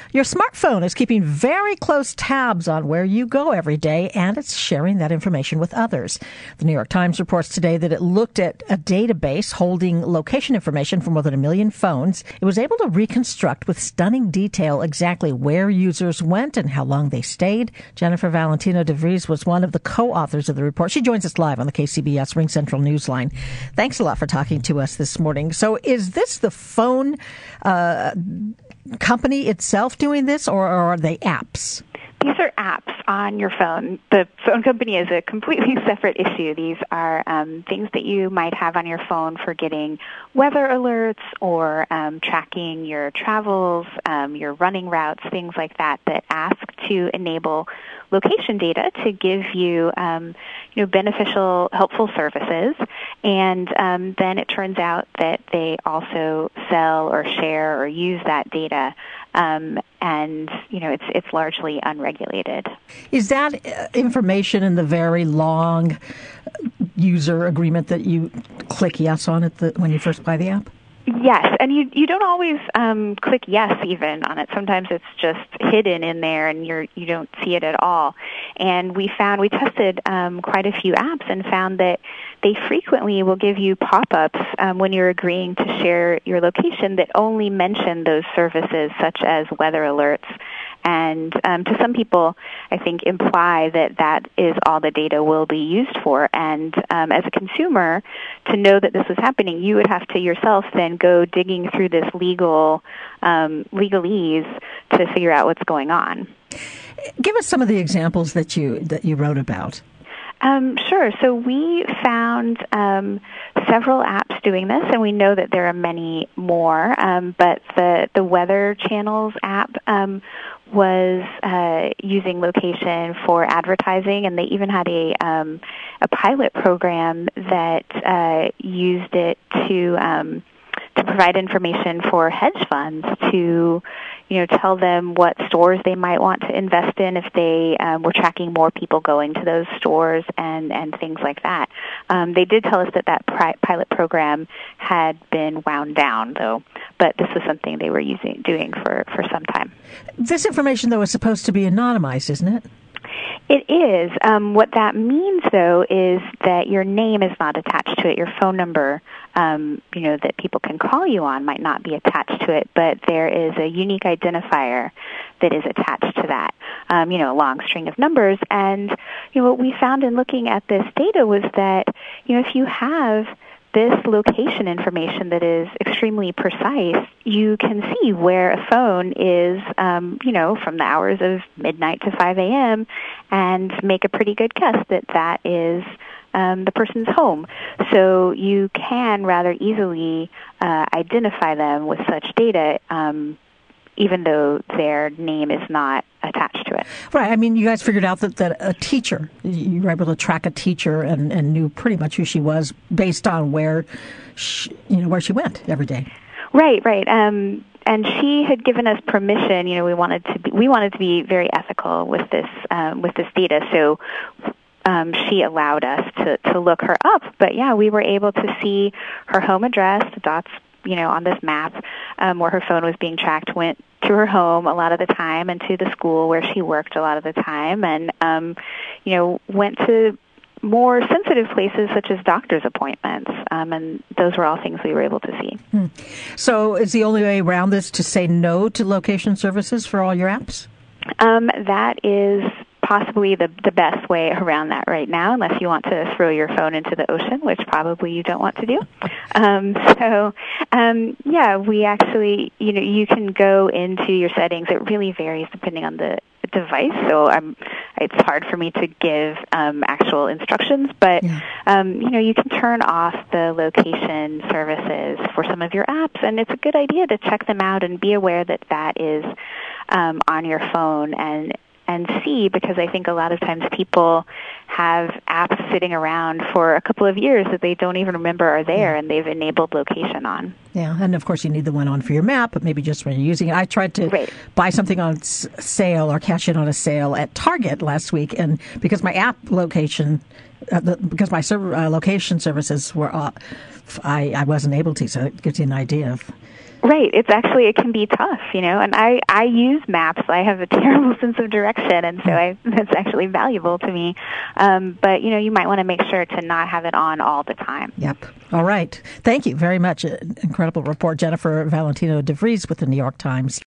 Your smartphone is keeping very close tabs on where you go every day, and it's sharing that information with others. The New York Times reports today that it looked at a database holding location information for more than 1 million phones. It was able to reconstruct with stunning detail exactly where users went and how long they stayed. Jennifer Valentino DeVries was one of the co-authors of the report. She joins us live on the KCBS Ring Central Newsline. Thanks a lot for talking to us this morning. So is this the phone company itself doing this, or are they apps? These are apps on your phone. The phone company is a completely separate issue. These are things that you might have on your phone for getting weather alerts or tracking your travels, your running routes, things like that ask to enable location data to give you, beneficial, helpful services. And then it turns out that they also sell or share or use that data. It's largely unregulated. Is that information in the very long user agreement that you click yes on when you first buy the app? Yes, and you don't always click yes even on it. Sometimes it's just hidden in there and you don't see it at all. And we tested quite a few apps and found that they frequently will give you pop-ups when you're agreeing to share your location that only mention those services such as weather alerts. And to some people, I think, imply that is all the data will be used for. And as a consumer, to know that this was happening, you would have to yourself then go digging through this legalese to figure out what's going on. Give us some of the examples that you wrote about. Sure. So we found several apps doing this, and we know that there are many more. But the Weather Channels app was using location for advertising, and they even had a pilot program that used it to provide information for hedge funds to tell them what stores they might want to invest in if they were tracking more people going to those stores and things like that. They did tell us that pilot program had been wound down, though, but this was something they were doing for some time. This information, though, is supposed to be anonymized, isn't it? It is. What that means, though, is that your name is not attached to it. Your phone number, that people can call you on might not be attached to it, but there is a unique identifier that is attached to that, a long string of numbers. And, what we found in looking at this data was that, if you have this location information that is extremely precise, you can see where a phone is, from the hours of midnight to 5 a.m. and make a pretty good guess that is the person's home. So you can rather easily identify them with such data, even though their name is not attached to it. Right. I mean, you guys figured out that a teacher, you were able to track a teacher and knew pretty much who she was based on where she went every day. Right. And she had given us permission. We wanted to be very ethical with this data. So she allowed us to look her up. But yeah, we were able to see her home address, the dots on this map where her phone was being tracked, went to her home a lot of the time and to the school where she worked a lot of the time, and went to more sensitive places such as doctor's appointments, and those were all things we were able to see. So is the only way around this to say no to location services for all your apps? That is possibly the best way around that right now, unless you want to throw your phone into the ocean, which probably you don't want to do. We actually, you can go into your settings. It really varies depending on the device, so it's hard for me to give actual instructions, but you can turn off the location services for some of your apps, and it's a good idea to check them out and be aware that is on your phone and see, because I think a lot of times people have apps sitting around for a couple of years that they don't even remember are there, and they've enabled location on. Yeah, and of course you need the one on for your map, but maybe just when you're using it. I tried to buy something on sale or cash in on a sale at Target last week, and because my app location, because my location services were off, I wasn't able to, so it gives you an idea of Right. It can be tough, and I use maps. I have a terrible sense of direction, and so that's actually valuable to me. But, you might want to make sure to not have it on all the time. Yep. All right. Thank you very much. Incredible report. Jennifer Valentino DeVries with the New York Times.